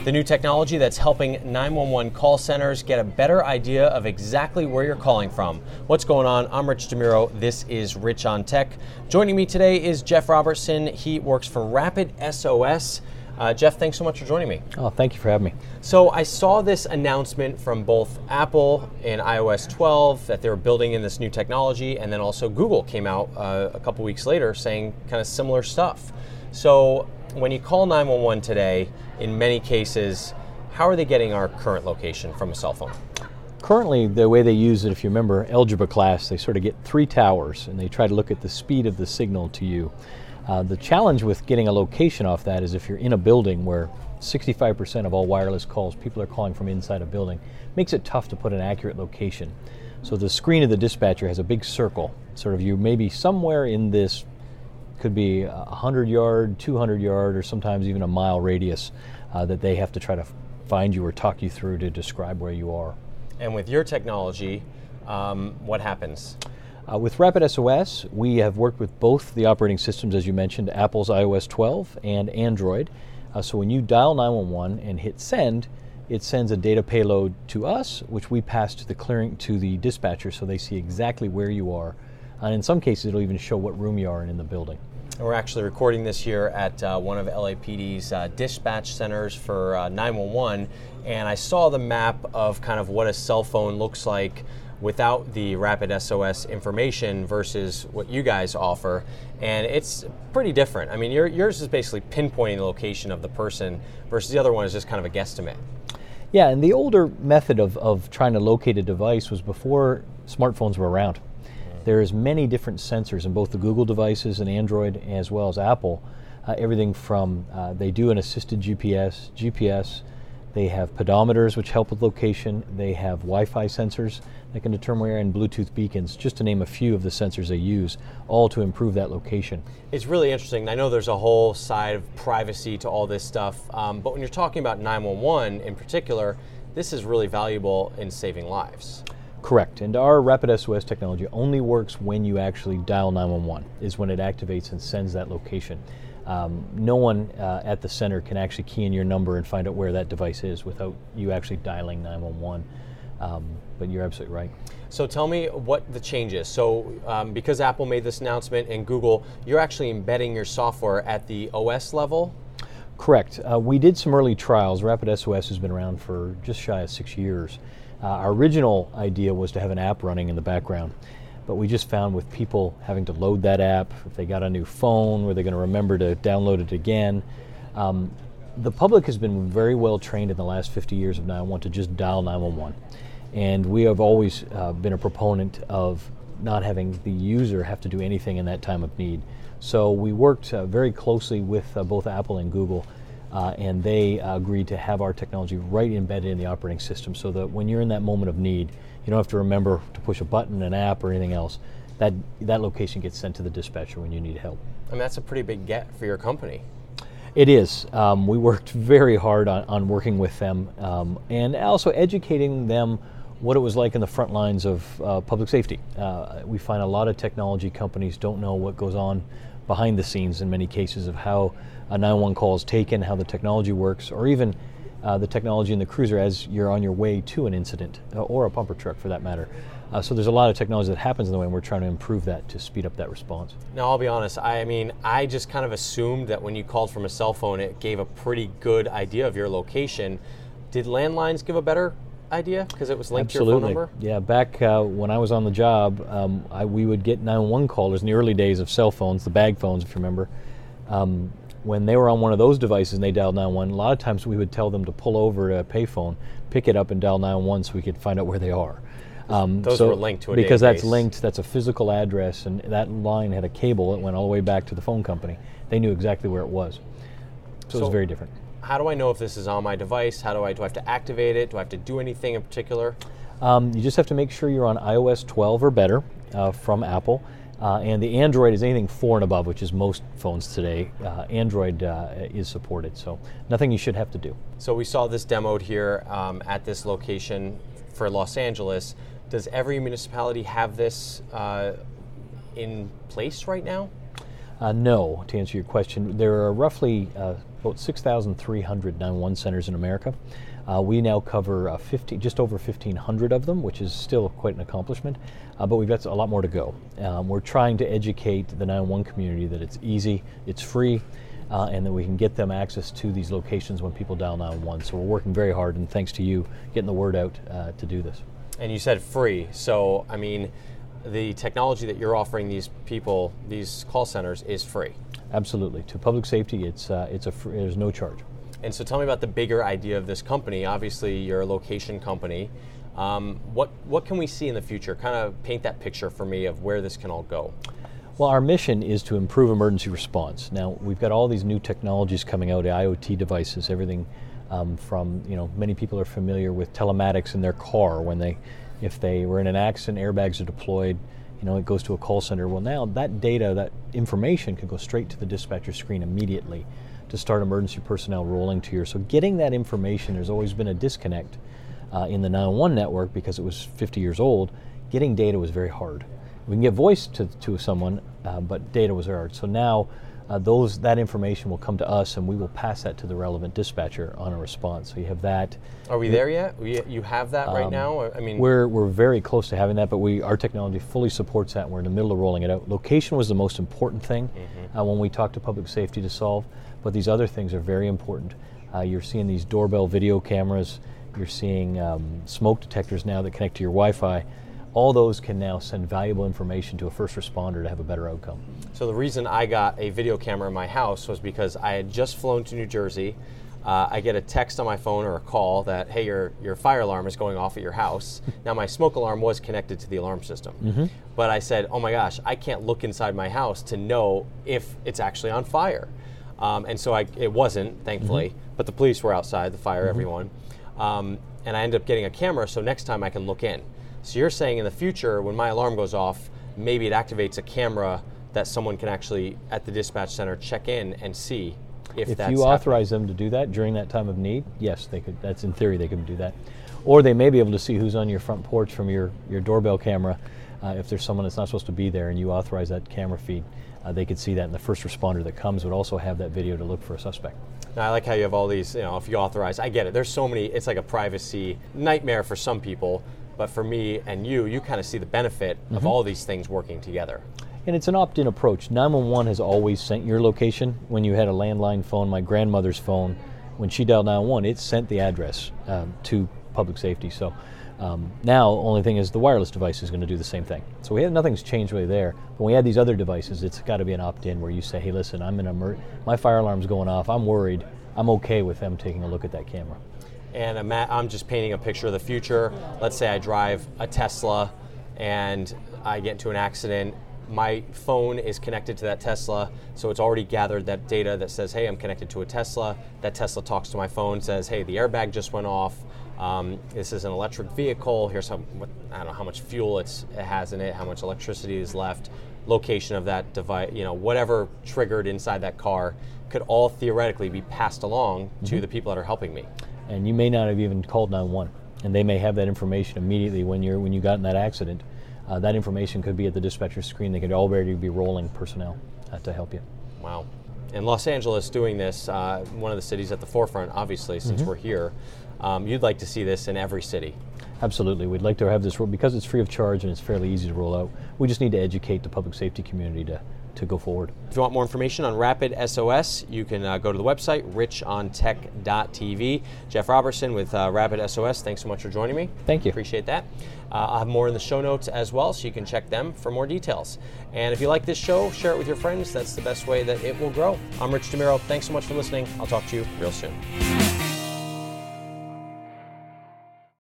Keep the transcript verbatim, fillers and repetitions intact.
the new technology that's helping nine one one call centers get a better idea of exactly where you're calling from. What's going on? I'm Rich DeMuro. This is Rich on Tech. Joining me today is Jeff Robertson. He works for Rapid S O S. Uh, Jeff, thanks so much for joining me. Oh, thank you for having me. So I saw this announcement from both Apple and i O S twelve that they were building in this new technology, and then also Google came out uh, a couple weeks later saying kind of similar stuff. So when you call nine one one today, in many cases, how are they getting our current location from a cell phone? Currently, the way they use it, if you remember algebra class, they sort of get three towers and they try to look at the speed of the signal to you. Uh, the challenge with getting a location off that is if you're in a building where sixty-five percent of all wireless calls, people are calling from inside a building, makes it tough to put an accurate location. So the screen of the dispatcher has a big circle, sort of you maybe somewhere in this, could be a hundred yard, two hundred yard, or sometimes even a mile radius uh, that they have to try to find you or talk you through to describe where you are. And with your technology, um, what happens? Uh, with Rapid S O S, we have worked with both the operating systems, as you mentioned, Apple's i O S twelve and Android. Uh, so when you dial nine one one and hit send, it sends a data payload to us, which we pass to the clearing to the dispatcher, so they see exactly where you are. And in some cases, it'll even show what room you are in in the building. And we're actually recording this here at uh, one of L A P D's uh, dispatch centers for uh, nine one one, and I saw the map of kind of what a cell phone looks like without the Rapid S O S information versus what you guys offer, and it's pretty different. I mean, your, yours is basically pinpointing the location of the person versus the other one is just kind of a guesstimate. Yeah, and the older method of, of trying to locate a device was before smartphones were around. There's many different sensors in both the Google devices and Android as well as Apple. Uh, everything from, uh, they do an assisted G P S, G P S, they have pedometers which help with location, they have Wi-Fi sensors that can determine where, and Bluetooth beacons, just to name a few of the sensors they use, all to improve that location. It's really interesting. I know there's a whole side of privacy to all this stuff, um, but when you're talking about nine one one in particular, this is really valuable in saving lives. Correct, and our Rapid S O S technology only works when you actually dial nine one one, is when it activates and sends that location. Um, no one uh, at the center can actually key in your number and find out where that device is without you actually dialing nine one one, um, but you're absolutely right. So tell me what the change is. So um, because Apple made this announcement and Google, you're actually embedding your software at the O S level? Correct. Uh, we did some early trials. Rapid S O S has been around for just shy of six years. Uh, our original idea was to have an app running in the background, but we just found with people having to load that app, if they got a new phone, were they going to remember to download it again? Um, the public has been very well trained in the last fifty years of nine one one to just dial nine one one. And we have always uh, been a proponent of not having the user have to do anything in that time of need. So we worked uh, very closely with uh, both Apple and Google, Uh, and they uh, agreed to have our technology right embedded in the operating system so that when you're in that moment of need, you don't have to remember to push a button, an app, or anything else. That, that location gets sent to the dispatcher when you need help. I mean, that's a pretty big get for your company. It is. Um, we worked very hard on, on working with them um, and also educating them what it was like in the front lines of uh, public safety. Uh, we find a lot of technology companies don't know what goes on behind the scenes in many cases of how a nine one one call is taken, how the technology works, or even uh, the technology in the cruiser as you're on your way to an incident, uh, or a pumper truck for that matter. Uh, so there's a lot of technology that happens in the way, and we're trying to improve that to speed up that response. Now, I'll be honest, I mean, I just kind of assumed that when you called from a cell phone, it gave a pretty good idea of your location. Did landlines give a better idea because it was linked Absolutely. to your phone number? Yeah, back uh, when I was on the job, um, I, we would get nine one one callers in the early days of cell phones, the bag phones, if you remember. Um, when they were on one of those devices and they dialed nine one one, a lot of times we would tell them to pull over to a payphone, pick it up and dial nine one one so we could find out where they are. Um, those so were linked to a because database. that's linked, that's a physical address, and that line had a cable that went all the way back to the phone company. They knew exactly where it was. So, So it was very different. How do I know if this is on my device? How do I, do I have to activate it? Do I have to do anything in particular? Um, you just have to make sure you're on i O S twelve or better uh, from Apple. Uh, and the Android is anything four and above, which is most phones today. Uh, Android uh, is supported, so nothing you should have to do. So we saw this demoed here um, at this location for Los Angeles. Does every municipality have this uh, in place right now? Uh, no, to answer your question. There are roughly uh, about six thousand three hundred nine one one centers in America. Uh, we now cover uh, fifty, just over fifteen hundred of them, which is still quite an accomplishment, uh, but we've got a lot more to go. Um, we're trying to educate the nine one one community that it's easy, it's free, uh, and that we can get them access to these locations when people dial nine one one. So we're working very hard, and thanks to you, getting the word out uh, to do this. And you said free, so I mean, the technology that you're offering these people, these call centers, is free. Absolutely. To public safety, it's uh, it's a fr- there's no charge. And so tell me about the bigger idea of this company. Obviously, you're a location company. Um, what what can we see in the future? Kind of paint that picture for me of where this can all go. Well, our mission is to improve emergency response. Now, we've got all these new technologies coming out, I O T devices, everything um, from, you know, many people are familiar with telematics in their car when they, if they were in an accident, airbags are deployed, you know, it goes to a call center. Well, now that data, that information can go straight to the dispatcher screen immediately to start emergency personnel rolling to your. So getting that information, there's always been a disconnect uh, in the nine one one network because it was fifty years old. Getting data was very hard. We can get voice to, to someone, uh, but data was hard. So now uh, those that information will come to us, and we will pass that to the relevant dispatcher on a response. So you have that. Are we there yet? We, you have that right um, now? I mean, we're we're very close to having that, but we our technology fully supports that. And we're in the middle of rolling it out. Location was the most important thing mm-hmm. uh, when we talked to public safety to solve, but these other things are very important. Uh, you're seeing these doorbell video cameras. You're seeing um, smoke detectors now that connect to your Wi-Fi. All those can now send valuable information to a first responder to have a better outcome. So the reason I got a video camera in my house was because I had just flown to New Jersey. Uh, I get a text on my phone or a call that, hey, your your fire alarm is going off at your house. Now my smoke alarm was connected to the alarm system. Mm-hmm. But I said, oh my gosh, I can't look inside my house to know if it's actually on fire. Um, and so I, it wasn't, thankfully, mm-hmm. but the police were outside, the fire, mm-hmm. everyone. Um, and I ended up getting a camera, so next time I can look in. So you're saying in the future, when my alarm goes off, maybe it activates a camera that someone can actually, at the dispatch center, check in and see if, if that's you authorize happening. them to do that during that time of need, yes, they could. That's in theory they could do that. Or they may be able to see who's on your front porch from your, your doorbell camera. Uh, if there's someone that's not supposed to be there and you authorize that camera feed, uh, they could see that, and the first responder that comes would also have that video to look for a suspect. Now, I like how you have all these, you know, if you authorize, I get it. There's so many, it's like a privacy nightmare for some people. But for me and you, you kind of see the benefit mm-hmm. of all these things working together. And it's an opt-in approach. nine one one has always sent your location. When you had a landline phone, my grandmother's phone, when she dialed nine one one, it sent the address um, to public safety. So um, now, only thing is the wireless device is going to do the same thing. So we have, nothing's changed really there. When we add these other devices, it's got to be an opt-in where you say, hey, listen, I'm in a mer- my fire alarm's going off. I'm worried. I'm okay with them taking a look at that camera. And I'm, at, I'm just painting a picture of the future. Let's say I drive a Tesla and I get into an accident. My phone is connected to that Tesla, so it's already gathered that data that says, hey, I'm connected to a Tesla. That Tesla talks to my phone, says, hey, the airbag just went off. Um, this is an electric vehicle. Here's how, what, I don't know how much fuel it's, it has in it, how much electricity is left, location of that device, you know, whatever triggered inside that car could all theoretically be passed along mm-hmm. to the people that are helping me. And you may not have even called nine one one, and they may have that information immediately when you're when you got in that accident. Uh, that information could be at the dispatcher's screen. They could already be rolling personnel uh, to help you. Wow. And Los Angeles doing this, uh, one of the cities at the forefront, obviously, since mm-hmm. we're here. Um, you'd like to see this in every city. Absolutely. We'd like to have this, because it's free of charge and it's fairly easy to roll out. We just need to educate the public safety community to to go forward. If you want more information on Rapid S O S, you can uh, go to the website, rich on tech dot t v. Jeff Robertson with uh, Rapid S O S, thanks so much for joining me. Thank you. Appreciate that. Uh, I'll have more in the show notes as well, so you can check them for more details. And if you like this show, share it with your friends. That's the best way that it will grow. I'm Rich DeMiro. Thanks so much for listening. I'll talk to you real soon.